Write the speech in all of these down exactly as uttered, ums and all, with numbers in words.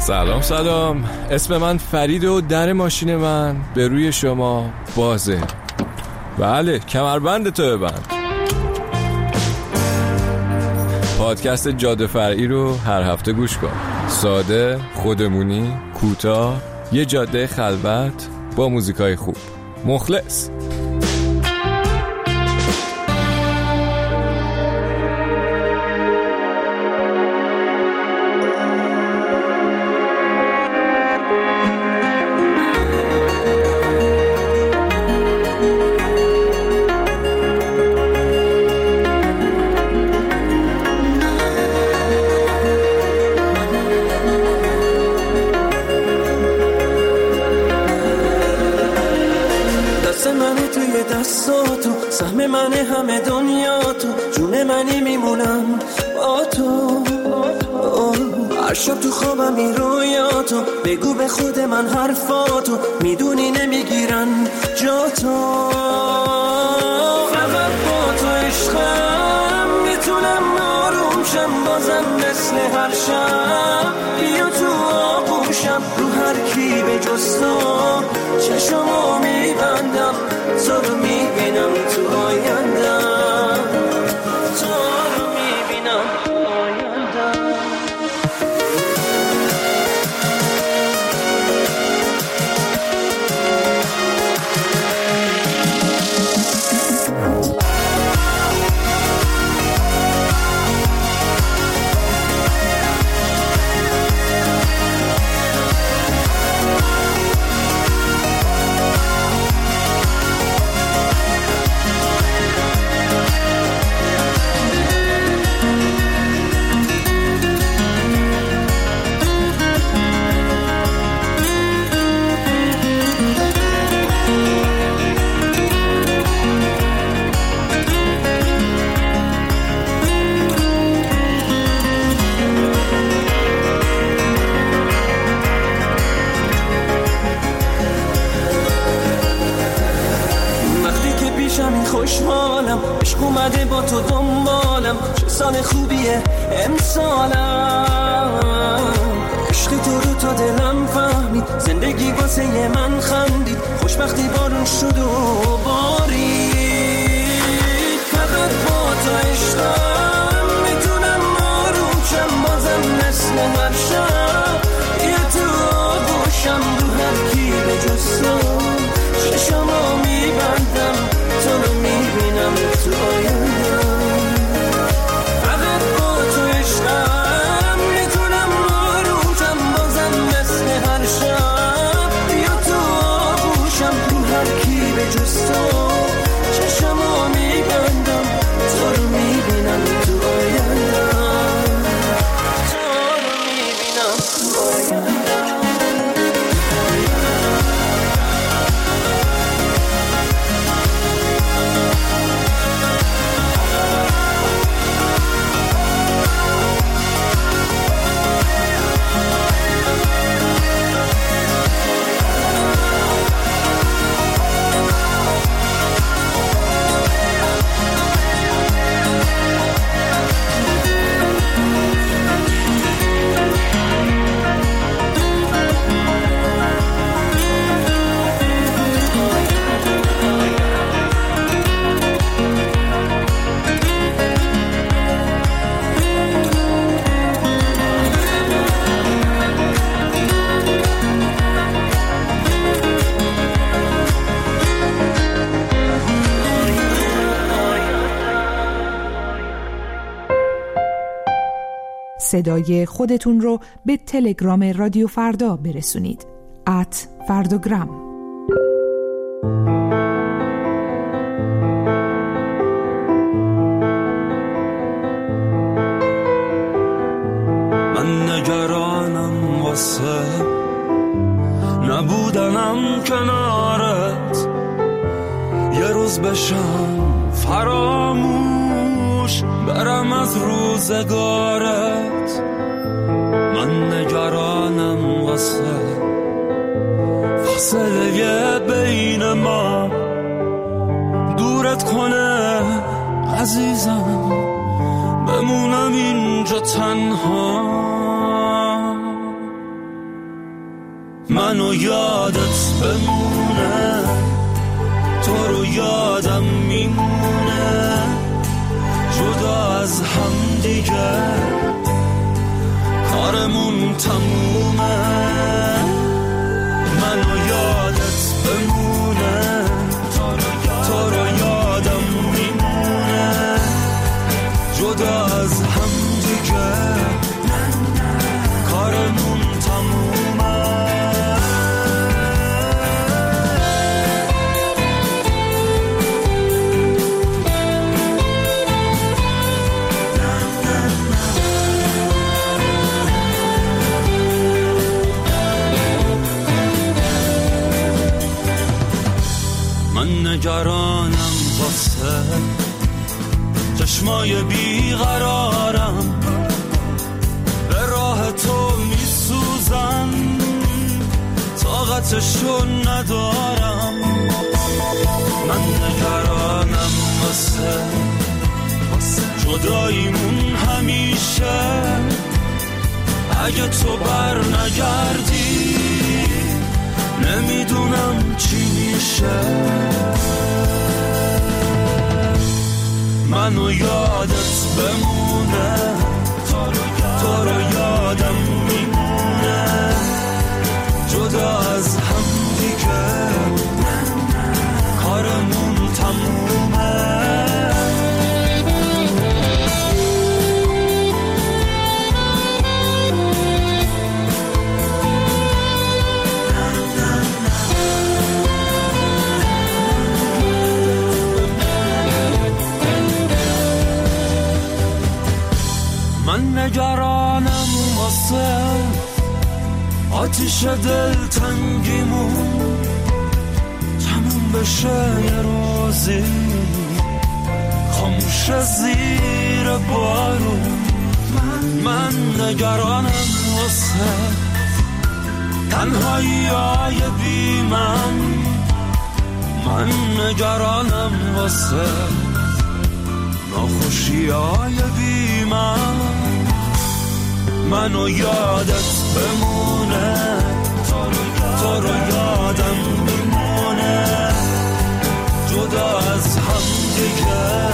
سلام سلام، اسم من فرید و در ماشین من به روی شما بازه. بله، کمربند تو ببند. پادکست جاده فرعی رو هر هفته گوش کن. ساده، خودمونی، کوتاه، یه جاده خلوت با موزیکای خوب. مخلص. دستاتو سهم من همه دنیا تو جون منی میمونم با تو. هر شب تو خوابم این رویاتو بگو به خود من حرفاتو میدونی نمیگیرن جا تو. فقط با تو عشقم میتونم آروم شم بازم مثل هر شب. بیا تو آغوشم رو هر کی به جز تو چشمو میبندم تو رو میبینم تو آیندم تو رو میبینم تو آیندم. خوشحالم عشق اومده با تو دنبالم چه سال خوبیه امسالم. عشق تو رو تا دلم فهمید زندگی واسه من خندید خوشبختی بارون شد و بارید. فقط با تو عشقم میتونم آروم شم بازم مثل هر شب. یه تو آغوشم رو هر کی به جز تو چشمو میبندم تو رو میبینم تو آیندم. فقط با تو عشقم میتونم آروم شم بازم مثل هر شب. بیا تو آغوشم رو هر کی به جز تو چشمو میبندم تو رو میبینم تو آیندم تو رو میبینم تو آیندم. صدای خودتون رو به تلگرام رادیو فردا برسونید. ات فردوگرام. من نگرانم واسه نبودنم کنارت. یه روز بشم فراموش برم از روزگارت. من نگرانم واسه فاصله بین ما دورت کنه عزیزم بمونم اینجا تنها. منو یادت بمونه، تو رو یادم میمونه، جدا از هم دیگه کارمون تمومه. منو یادت بمونه، تو رو یادم میمونه، جدا از هم دیگه کارمون تمومه. من نگرانم واسه چشمای بیقرارم، به راه تو میسوزم، طاقتشو ندارم. من نگرانم واسه جداییمون همیشه، اگه تو بر نگردی نمیدونم چی میشه. منو یادت بمونه، تو رو یادم میمونه، جدا از هم دیگه کارمون تمومه. من نگرانم واسه آتیش دل تنگیمون تموم بشه یه روزی، خاموش زیر بارون. من نگرانم واسه تنهایی های بی من، من نگرانم واسه ناخوشی های بی من. منو یادت بمونه، تو رو یادم میمونه، جدا از هم دیگه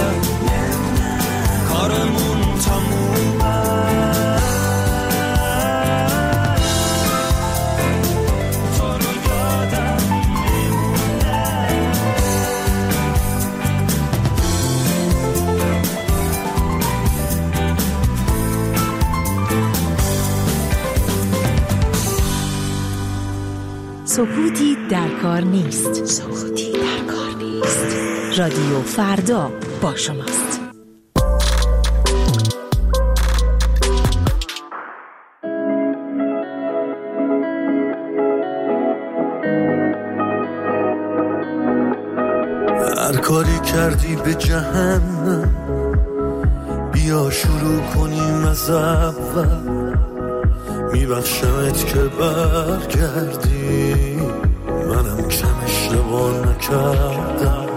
کارمون تمومه. سکوتی در کار نیست. سکوتی در کار نیست. رادیو فردا با شماست. هر کاری کردی به جهنم، بیا شروع کنیم از اول. میبخشمت که برگردی، منم کم اشتباه نکردم.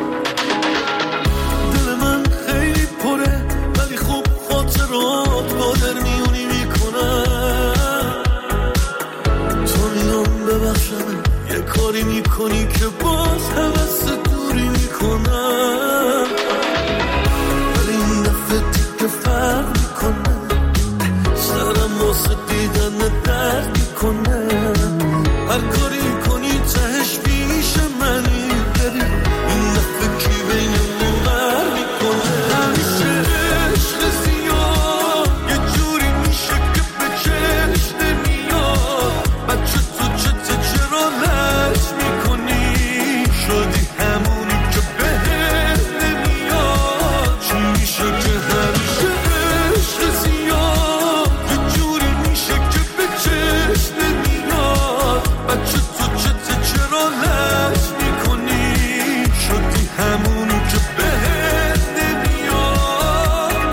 دل من خیلی پره ولی خوب خاطرات با در میونی میکنم. تو میام ببخشمت یه کاری میکنی که باز حوث دوری میکنم، ولی این دفعه دیگه فرق میکنه، سرم واسه دیدن درد میکنه. هر کاری کنی تهش پیش منی، بری این دفعه کی بینمون غر میکنه. همیشه عشق زیاد یه جوری میشه که به چشم نمیاد. بچه تو چته چرا لج میکنی، شدی همونی که بهت نمیاد. چی میشه که همیشه عشق زیاد یه جوری میشه که به چشم نمیاد. بچه تو چته چرا لج میکنی، شدی همونی که بهت نمیاد.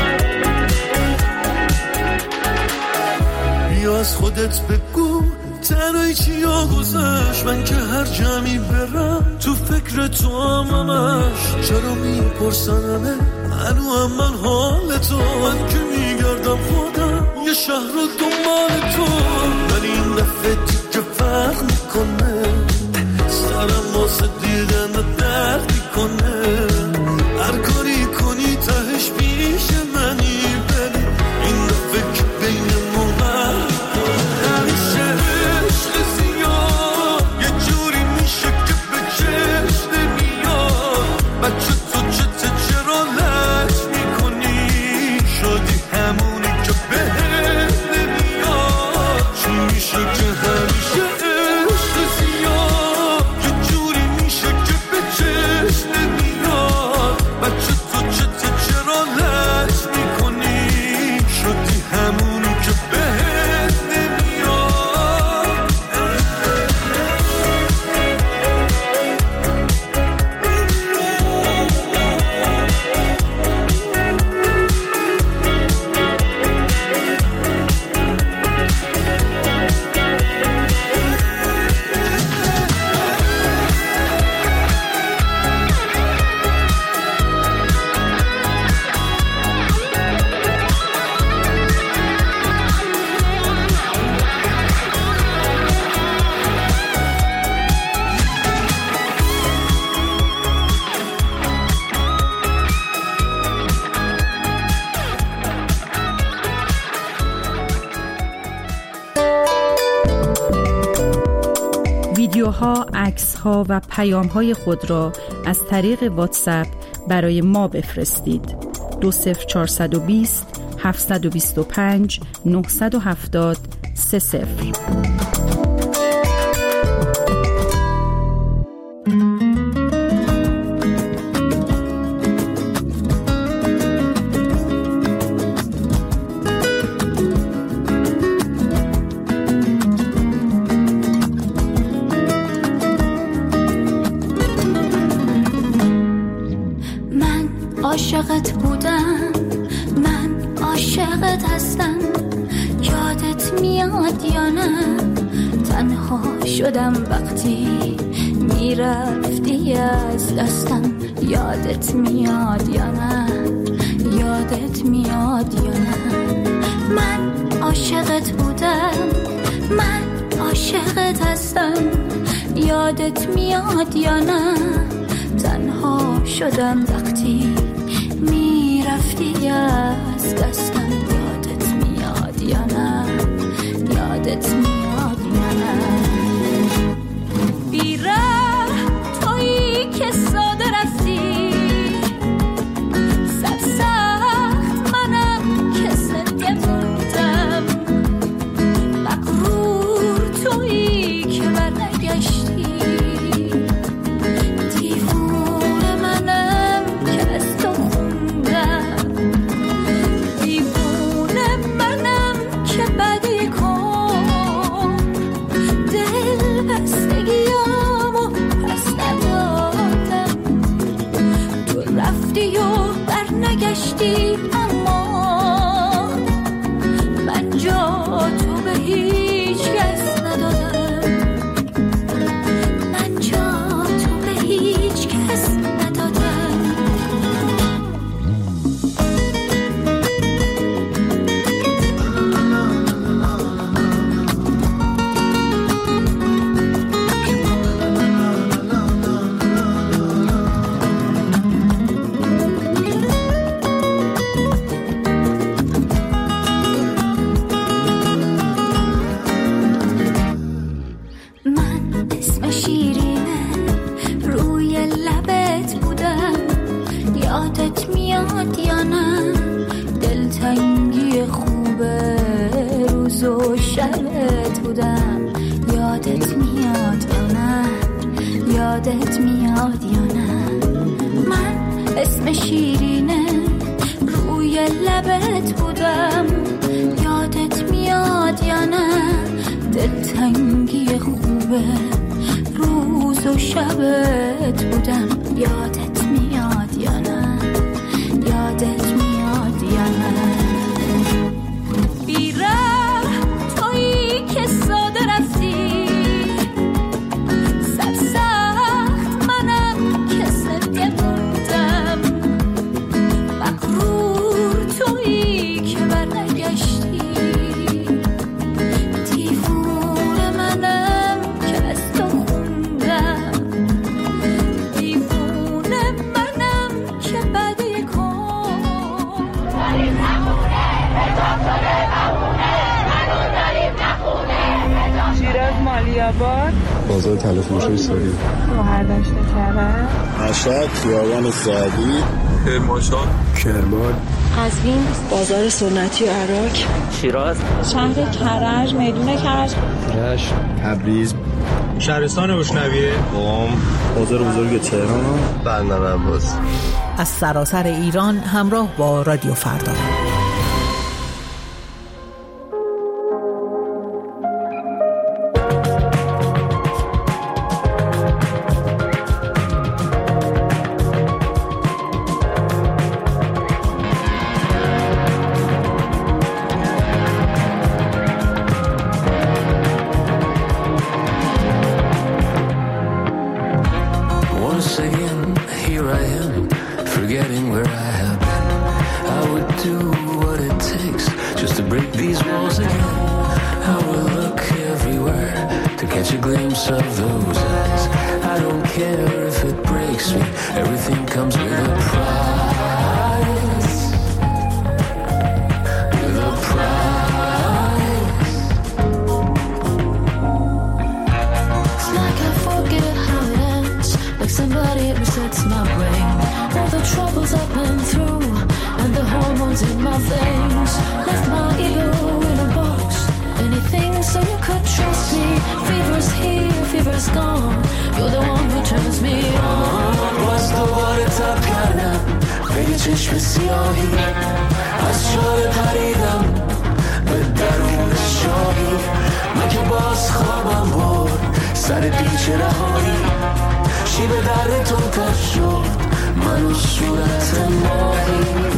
بیا از خودت بگو تنهایی چی ها گذشت، من که هر جمعی برم تو فکر تو همش. چرا میپرسنمه هنو هم من حال تو، من که میگردم خودم یه شهر رو دنبال تو. من این دفعه دیگه فرق میکنه، سرم واسه دیدن درد میکنه. هر کاری کنی تهش پیش منی بری، این دفعه که بینمون فرق میکنه. همیشه عشق زیاد یه جوری میشه که به چشم نمیاد. بچه تو چته چرا لج میکنی، شدی همونی که بهت نمیاد. چی میشه که همیشه عشق زیاد یه جوری میشه که به چشم نمیاد. بچه تو چته چرا لج میکنی، شدی همونی که بهت نمیاد. ویدیوها، عکس‌ها و پیام‌های خود را از طریق واتساپ برای ما بفرستید. دو صفر چهارصد و بیست هفتصد و بیست و پنج نهصد و هفتاد سه صفر. عاشقت بودم، من عاشقت هستم. یادت میاد یا نه؟ تنها شدم وقتی میرفتی از دستم. یادت میاد یا نه؟ یادت میاد یا نه؟ من عاشقت بودم، من عاشقت هستم. یادت میاد یا نه؟ تنها شدم وقتی میرفتی از دستم. یادت میاد یا نه؟ یادت میاد یا نه؟ بیره تویی که ساده رفتی، سرسخت منم که زنده موندم. مغرور تویی که برنگشتی، اما من جا تو به هیچ کس ندادم. من جا تو به هیچ کس ندادم. یادت میاد یا نه؟ من اسم شیرینه روی لبت بودم. یادت میاد یا نه؟ دلتنگی خوبه روز و شبت بودم. یادت میاد یا نه؟ یادت میاد یا نه؟ بیره تویی که ساده رفتی، شیراز مالیاباد، بازار تلفروشی سوری، شهردشت کرج، مشهد خیابان سعدی، کرمانشاه، کرمان، قزوین بازار سنتی عراق، شیراز شهر کرج، میدون کرج، رشت، تبریز، شهرستان بوشنویه، قم، بازار بزرگ تهران، بندر عباس. از سراسر ایران همراه با رادیو فردا. چشم سیاهی از شال پریدم به درون شاهی، من که باز خوابم برد سر پیچ رهایی، شیب در تو تر شد من و صورت ماهی.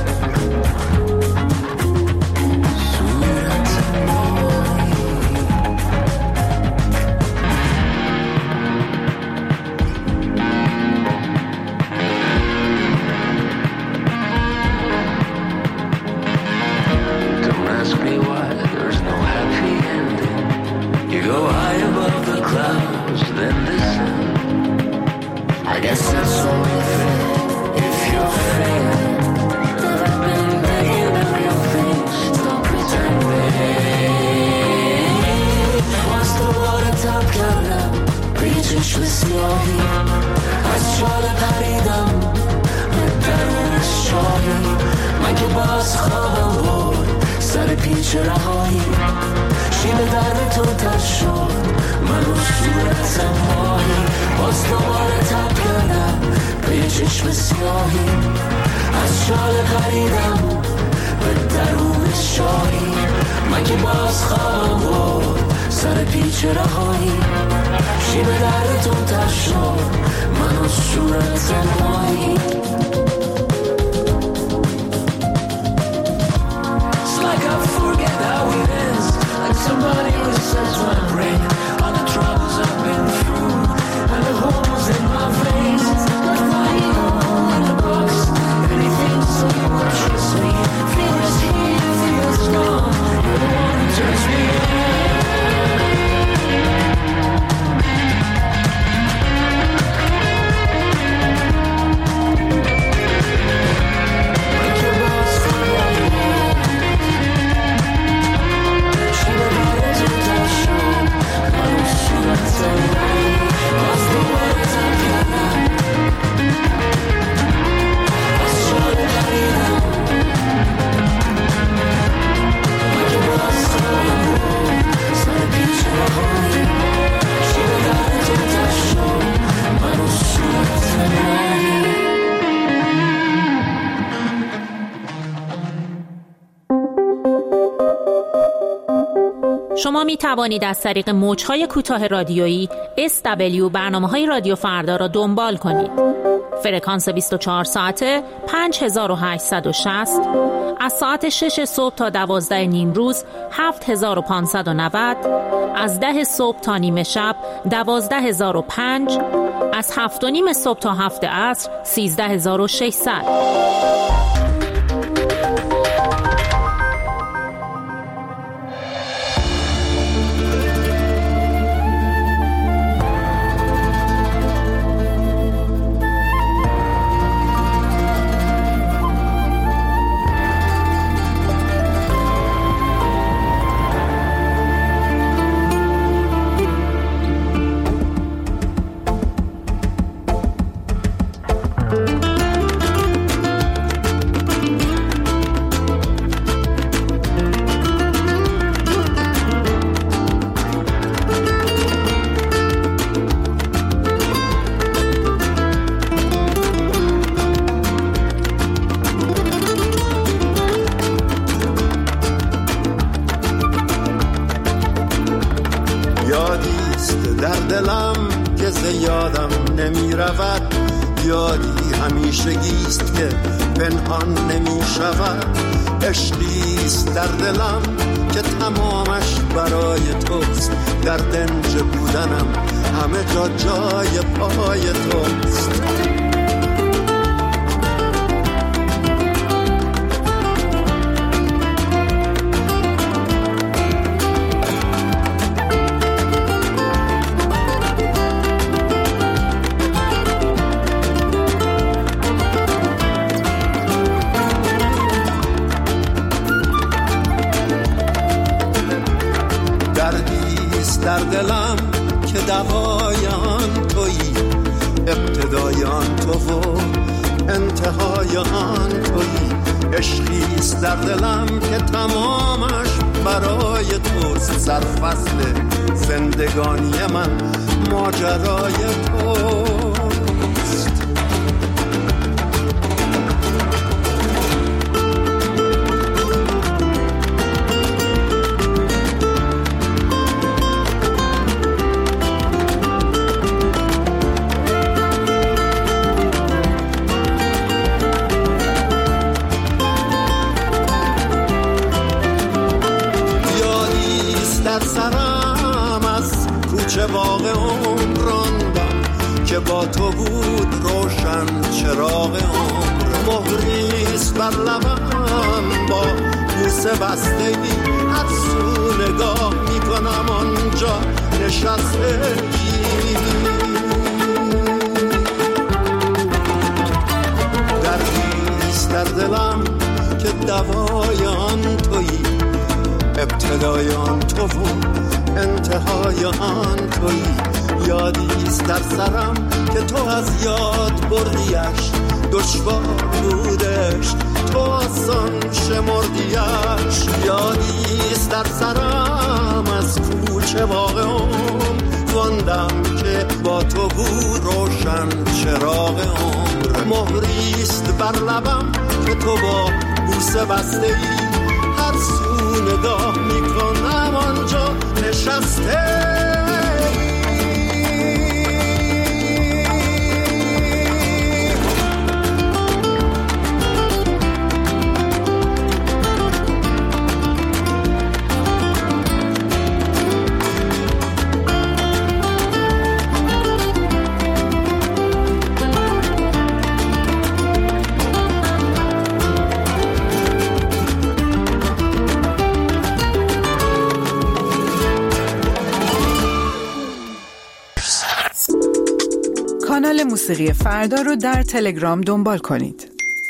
از شال پریدم به درون شاهی، من که باز خوابم برد سر پیچ رهایی، شیب در تو تر شد من و صورت ماهی. باز دوباره تب کردم به یه چشم سیاهی، از شال پریدم به درون شاهی، من که باز خوابم برد سر پیچ رهایی، شیب در تو تر شد من و صورت ماهی. It's like I forget how it ends, like somebody resets my brain, all the troubles I've been through and the holes in my veins. Left my ego in a box, anything so you won't trust me. Feel's here, feel's gone, you're the one who turns me on. شما می توانید از طریق موج‌های کوتاه رادیویی اس دبلیو برنامه‌های رادیو فردا را دنبال کنید. فرکانس بیست و چهار ساعته پنج هزار و هشتصد و شصت، از ساعت شش صبح تا دوازده نیم روز هفت هزار و پانصد و نود، از ده صبح تا نیمه شب دوازده هزار و پنج، از هفت و نیم صبح تا هفت عصر سیزده هزار و ششصد. یادی همیشگیست که پنهان نمی شود، عشقیست در دلم که تمامش برای توست، در دنج بودنم همه جا جای پای توست. در دلم که دوای آن تویی، ابتدای آن تو و انتهای آن تویی. عشقیست در دلم که تمامش برای توست، سرفصل زندگانی من ماجرای توست. چه باغ عمر راندم که با تو بود روشن چراغ عمر. مهریست بر لبم با بوسه بستگی، هر سو نگاه میکنم آنجا نشستگی. دردیست در دلم که دوای آن تویی، ابتدای آن تو و انتهای آن تویی. یادیست در سرم که تو از یاد بردیش، دشوار بودش تو آسان شمردیش. یادیست در سرم از کوچه باغ عمر خواندم که با تو بود روشن چراغ عمر. مهریست بر لبم که تو با بوسه بسته ای، هر سو نگاه میکنم آنجا نشسته. کانال موسیقی فردا رو در تلگرام دنبال کنید.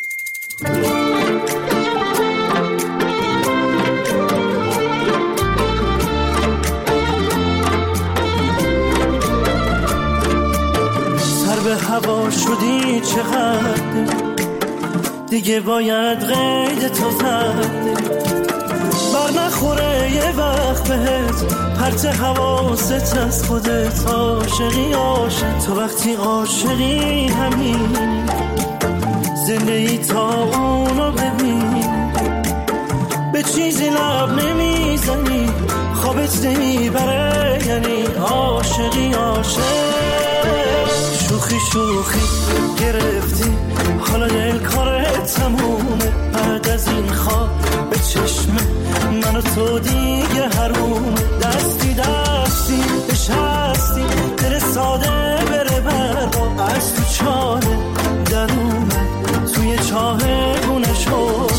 سر به هوا شدی چقدر، دیگه باید قید تو زد. بر نخوره یه وقت بهت پرت حواست از خودت. عاشقی عاشق تو وقتی عاشقی همین، زندگی تا اونو ببین. به چیزی لب نمیزنی، خوابت نمیبره، یعنی عاشقی عاشق. شوخی شوخی گرفتی، حالا دل کارت تمومه. بعد از این خواب به چشمه من و تو دیگه حرومه. دستی دستی نشستی، دل ساده بره برا. از تو چاله درونه، توی چاه گونه شد.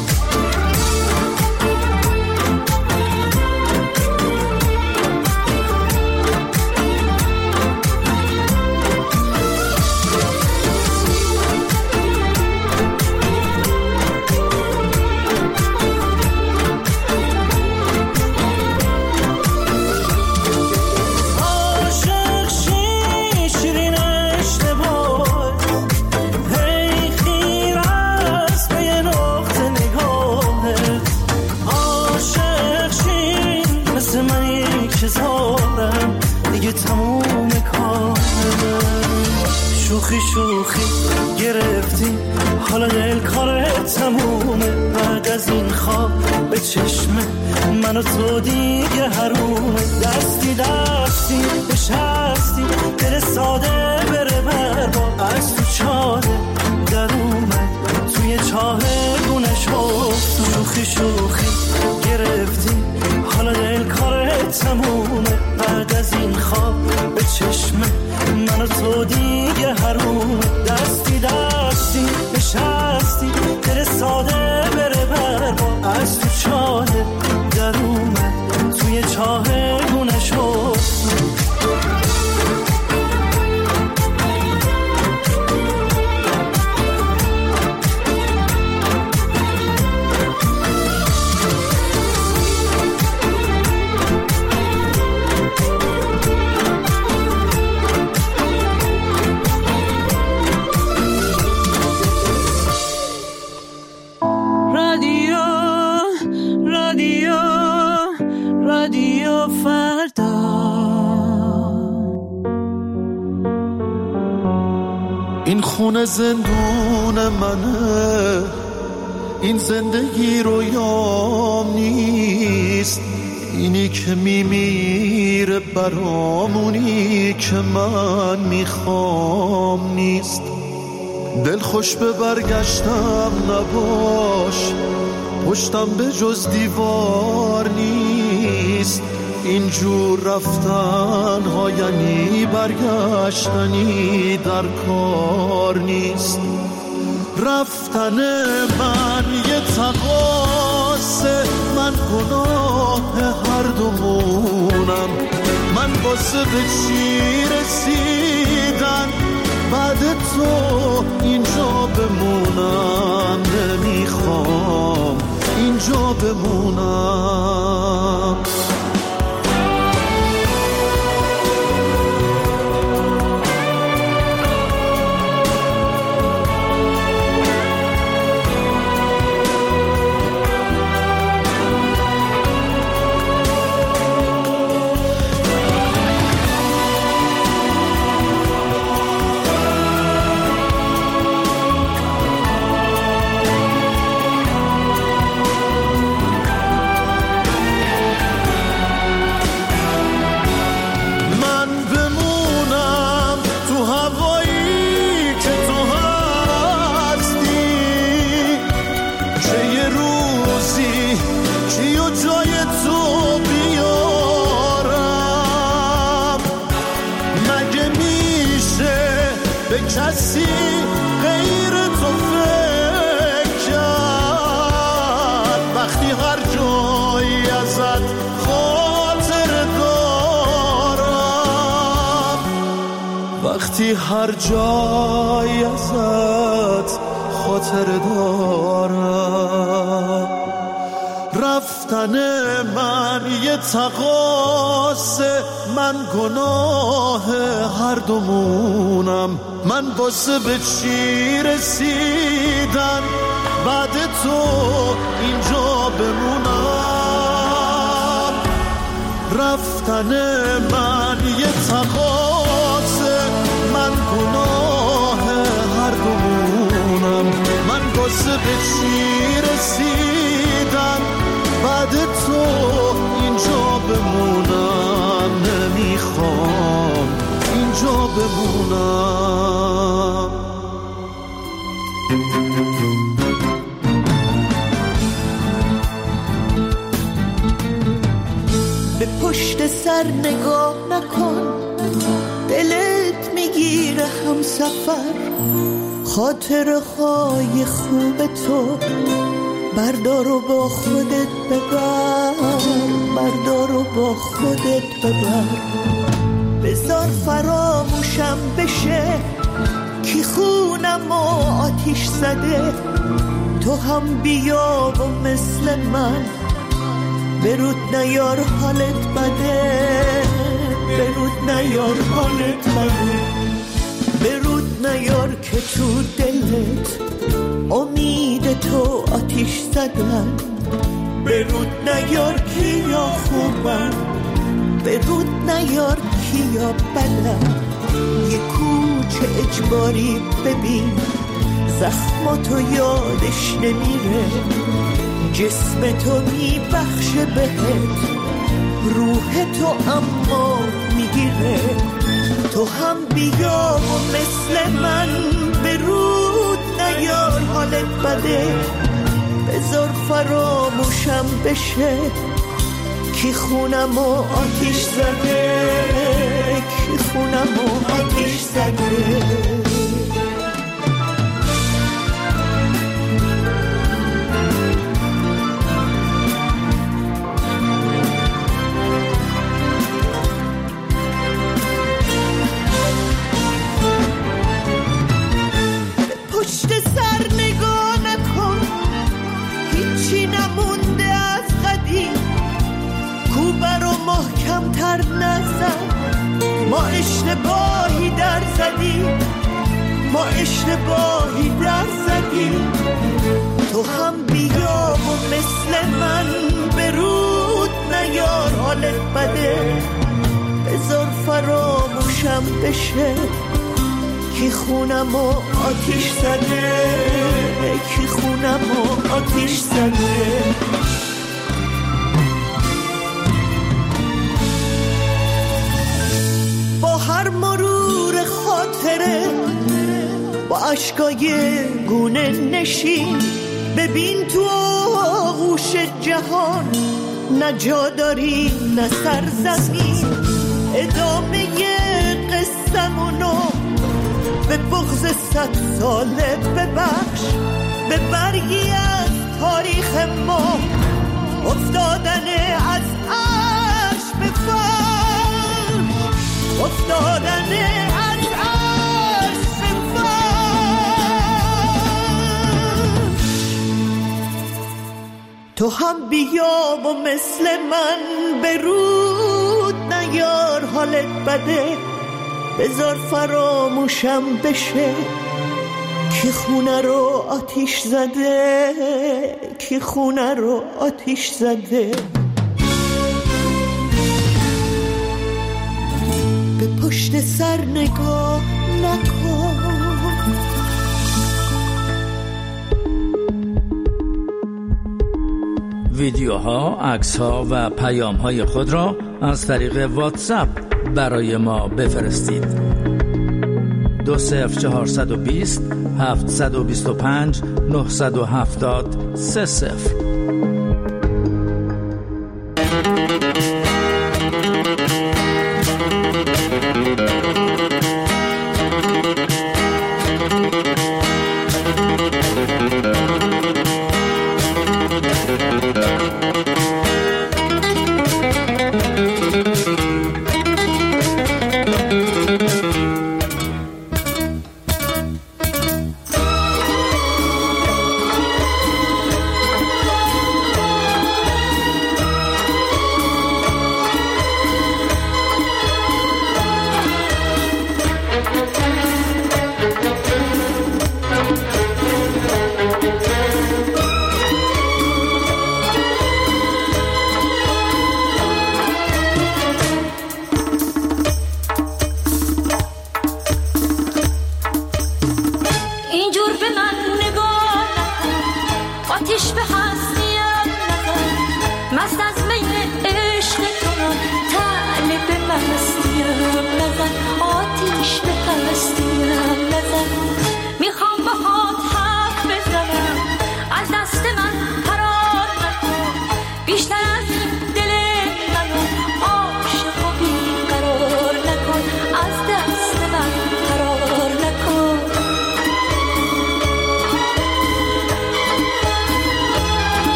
شوخی شوخی گرفتی، حالا دل کارت تمومه. بعد از این خواب به چشم من من و تو دیگه حرومه. دستی دستی نشستی دل ساده بره بربا از تو چاله در اومد توی چاه گونه شفت. شوخی شوخی گرفتی حالا دل کارت تمومه. بعد از این خواب به چشمه من و تو دیگه حرومه. دستی دستی نشستی دل ساده بره بربا از تو چاله در اومد توی چاه گونه شفت. این خونه زندون منه، این زندگی رویام نیست. اینی که میمیره برامونی که من میخوام نیست. دل خوش به برگشتم نباش، پشتم به جز دیوار نیست. اینجور رفتن ها یعنی برگشتنی در کار نیست. رفتن من یه تقاصه، من گناه هر دومونم. من واسه به چی رسیدن بعد تو اینجا بمونم. نمیخوام اینجا بمونم. کسی غیر تو فکر کرد وقتی هر جایی ازت خاطر دارم. وقتی هر جایی ازت خاطر دارم. رفتن من یه تقاصه، من گناه هر دومونم. من واسه به چی رسیدن بعد تو اینجا بمونم. رفتن من یه تقاصه، من گناه هر دومونم. من واسه به چی رسیدن بعد تو اینجا بمونم. نمیخوام اینجا بمونم. به پشت سر نگاه نکن، دلت میگیره هم سفر. خاطره های خوب تو بردار و با خودت ببر. بردار و با خودت ببر. بذار فراموشم بشه کی خونم و آتیش زده. تو هم بیا و مثل من برود نیار حالت بده. برود نیار حالت بده. برود نیار که تو دلت امید تو آتیش زدن. برود نیار کیا خوبن، برود نیار کیا بدن. یه کوچه اجباری ببین زخماتو یادش نمیره. جسم تو میبخشه بهت، روح تو اما میگیره. تو هم بیا و مثل من به رود نیار حالت بده، بذار فراموشم بشه کی خونم و آتیش زده، کی خونم و آتیش زده. پشت سر نگاه نکن، هیچی نمونده از قدیم، کوبه رو محکم تر نزن، ما اشتباهی در زدیم، ما اشتباهی در زدیم. تو هم بیا و مثل من به رود نیار حالت بده، بذار فراموشم بشه کی خونم و آتیش زده، کی خونم و آتیش زده. با هر مرور خاطره با عشقای گونه نشین، ببین تو آغوش جهان نه جا داری نه سرزمین. ادامه قصه‌مونو به بغض صد ساله ببخش، به برگی از تاریخ ما افتادن از عرش به فرش، افتادن از عرش به فرش. تو هم بیا و مثل من به رود نیار حالت بده، بذار فراموشم بشه کی خونه رو آتیش زده، کی خونه رو آتیش زده. به پشت سر نگاه نکن. ویدیوها، عکس‌ها و پیام‌های خود را از طریق واتساپ برای ما بفرستید. دو صفر چهارصد و بیست هفتصد و بیست و پنج نهصد و هفتاد سه صفر.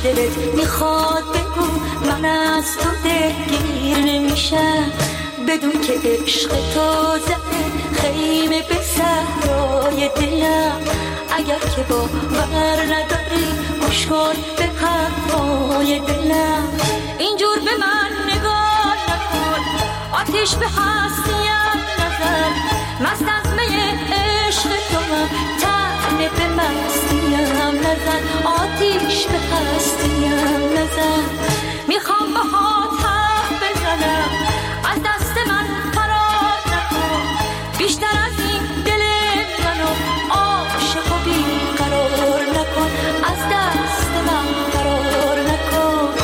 دلت میخواد بگو من از تو دلگیر نمیشم بدون که عشق تو زده خیمه به صحرای دلم اگر که باور نداری گوش کن به حرفای دلم اینجور به من نگاه نکن آتیش به هستیم نزن مست از می عشق تو هم تنه به مستیم نزن آتیش به هستیم نزن میخوام باهات حرف بزنم از دست من فرار نکن بیشتر از این دل منو عاشق و بیقرار نکن از دست من فرار نکن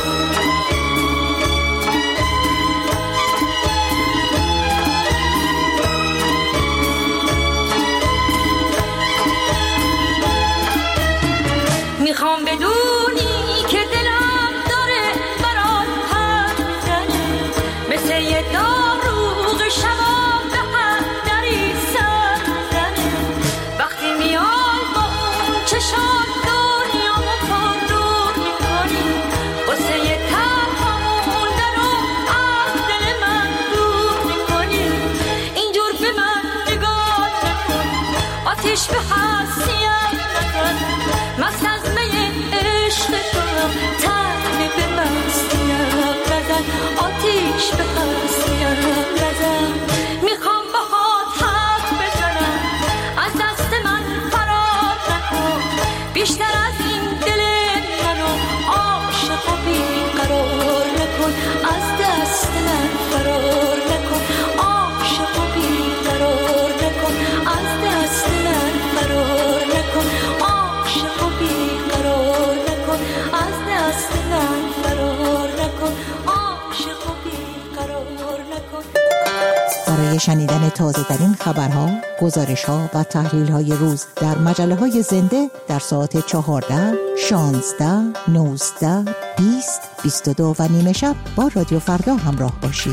میخوام بدونی که دلم داره برات حرف میزنه مثل یه داروغ شبا به هر دری سر میزنه وقتی میای با اون چشات دنیامو پر نور میکنی واسه یه تنها موندن رو از دل من دور میکنی اینجور به من نگاه نکن آتیش به هستیم نکن مست از می عشق تو تنه به مستیم نزن آتیش به هستیم نزن میخوام باهات حرف بزنم از دست من فرار نکن بیشتر از این دل منو عاشق و بیقرار نکن از دست من فرار نکن عاشق و بیقرار نکن از دست من فرار نکن عاشق و بیقرار نکن از دست من فرار نکن عاشق و بیقرار نکن. برای شنیدن تازه ترین خبرها، گزارش ها و تحلیل های روز در مجله های زنده در ساعت چهارده، شانزده، نوزده، بیست، بیست و دو و نیمه شب با رادیو فردا همراه باشید.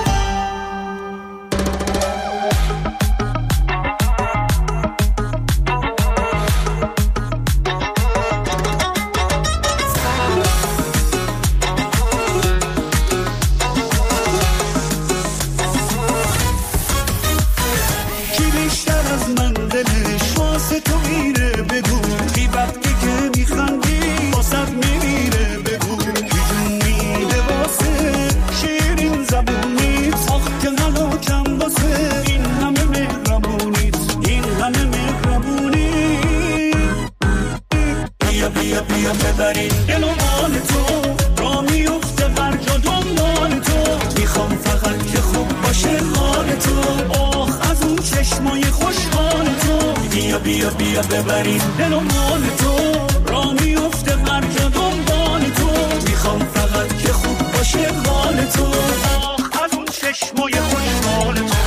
بیا بیا ببریم دل و مال تو را میفته هر جا دنبال تو میخوام فقط که خوب باشه حال تو آخ از اون چشمای خوشحال تو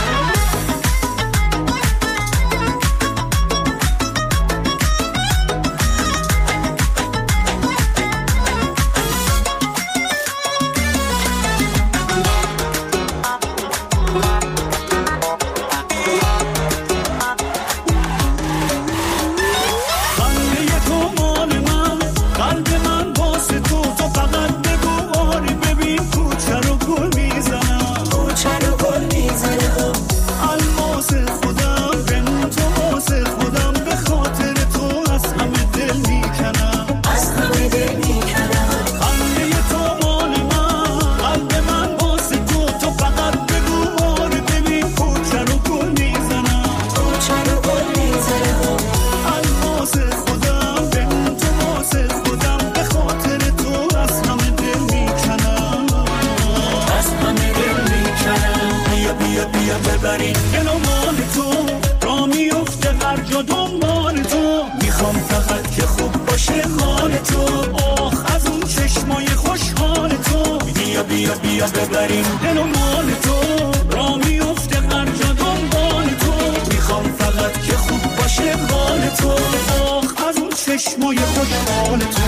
بیا بیا ببریم دل و مال تو را میفته هر جا دنبال تو میخوام فقط که خوب باشه حال تو آخ از اون چشمای خوشحال تو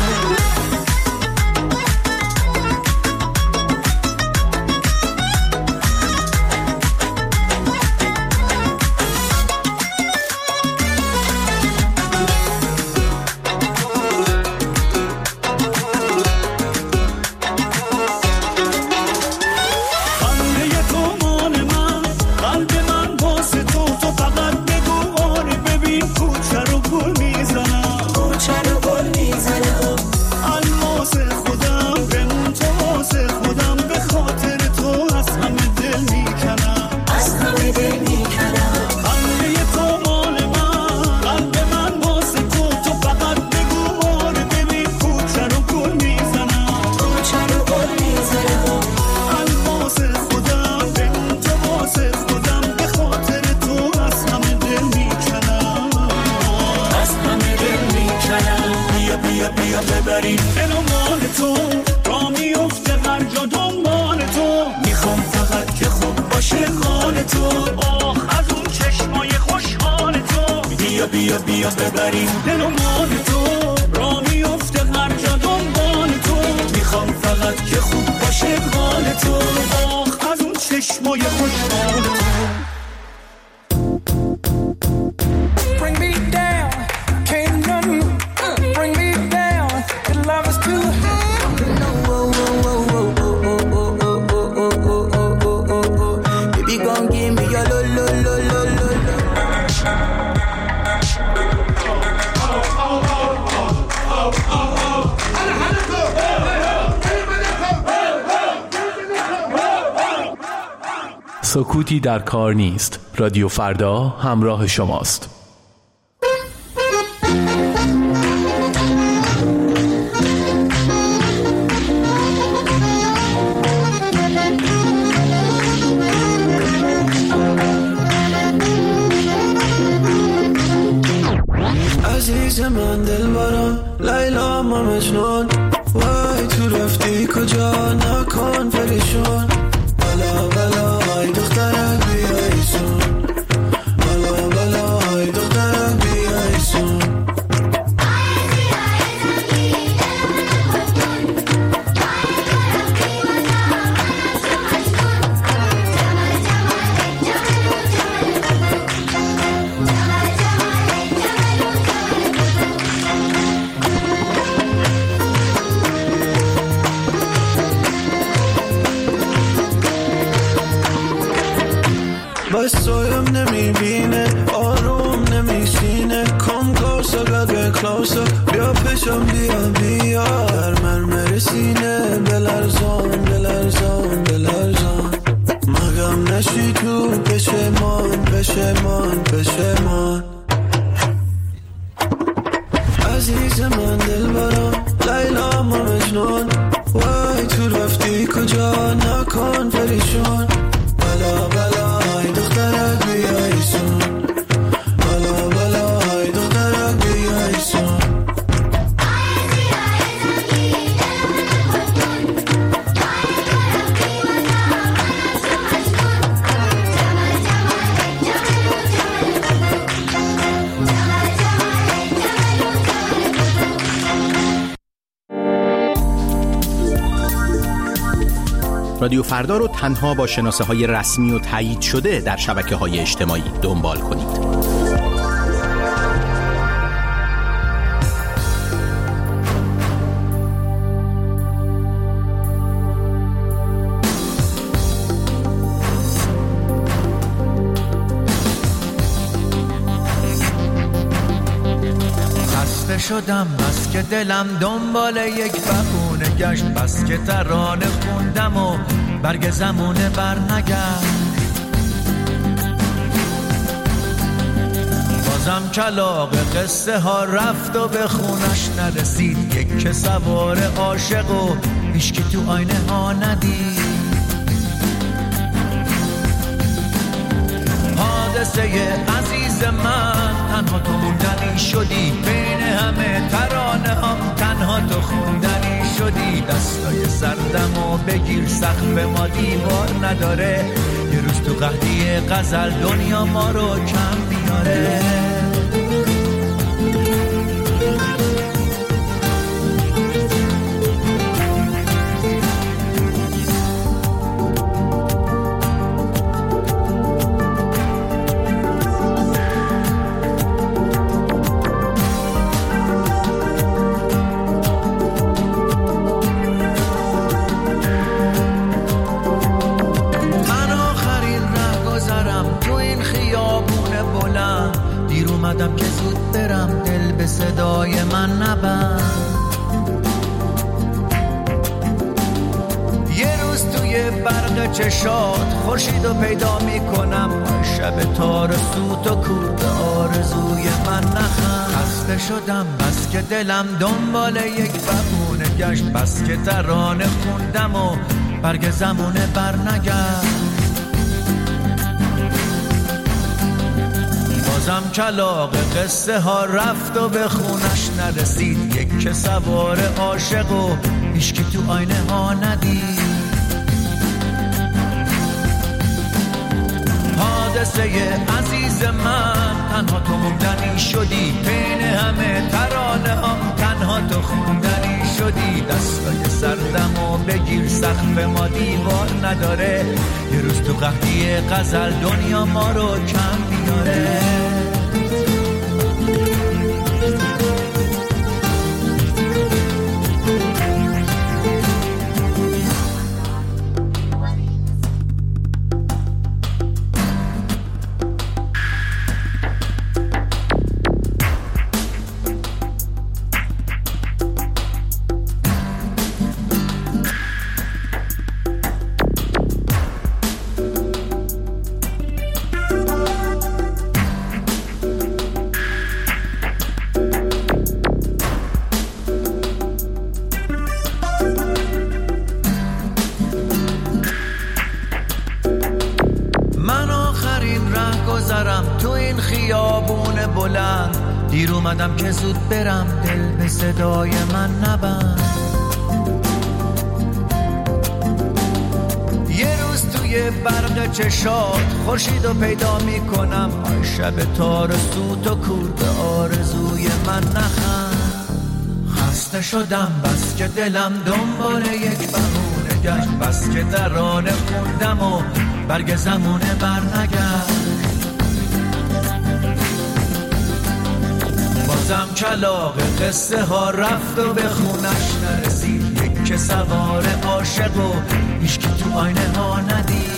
ببریم دل و مال تو را میفته هر جا دنبال تو میخوام فقط که خوب باشه حال تو آخ از اون چشمای خوشحال تو بیا بیا بیا ببریم دل و مال تو را میفته هر جا دنبال تو میخوام فقط که خوب باشه حال تو آخ از اون چشمای خوشحال تو Bring me down, can't nothing uh, bring me down. Your love is too high. Oh, oh, oh, oh, oh, oh, oh, oh, oh, oh, oh, oh, oh, oh. Baby, gon' give me your lo, lo, lo, lo, lo, lo. سکوتی در کار نیست. رادیو فردا همراه شماست. عزیز من دلبرم لیلا ما مجنون وای تو رفتی کجا نکن پریشون بلا بلا ای دخترک بیای سون بلا بلا ای دخترک بیای سون بس سویم نمیبینه آروم نمیشینه کم کاسا گگه کلاسا بیا پشم بیا بیار من مرسینه بلرزان بلرزان بلرزان مگم نشی تو پشمان پشمان پشمان عزیز من دلبرم لیلا ما مجنون وای تو رفتی کجا نکن پریشون بلا بلا ای دخترک بیای سون بلا بلا ای دخترک بیای سون رادیو فردا رو تنها با شناسه های رسمی و تایید شده در شبکه های اجتماعی دنبال کنید. خسته شدم بس که دلم دنبال یک بهونه گشت بس که ترانه خوندم و برگ زمونه برنگشت بازم کلاغ قصه ها رفت و به خونش نرسید یک که سوار عاشق و هیچکی تو آینه ها ندید حادثه عزیز من تنها تو موندنی شدی بین همه ترانه هم تنها تو خوندنی شدی دستای سردم و بگیر سقف ما دیوار نداره یه روز تو قحطی غزل دنیا ما رو کم میاره که زود برم دل به صدای من نبند یه روز توی برق چشات خورشیدو پیدا میکنم شب تار سوت و کود آرزوی من نخند خسته شدم بس که دلم دنبال یک بهونه گشت بس که ترانه خوندم و برگ زمونه برنگشت بازم کلاغ قصه ها رفت و به خونش نرسید. یک که سوار عاشق و هیچکی تو آینه ها ندید. حادثه عزیز من تنها تو موندنی شدی. بین همه ترانه هم تنها تو خوندنی شدی. دستای سردم و بگیر سقف ما دیوار نداره. یه روز تو قحطی غزل دنیا ما رو کم بیاره. دیر اومدم که زود برم، دل به صدای من نبند. یه روز توی برق چشات خورشیدو پیدا میکنم. آی شب تار سوت و کور به آرزوی من نخند. خسته شدم بس که دلم دنبال یک بهونه گشت. بس که ترانه خوندم و برگ زمونه برنگشت. بازم کلاغ قصه ها رفت و به خونش نرسید. یک که سوار عاشق و هیچکی تو آینه ها ندید.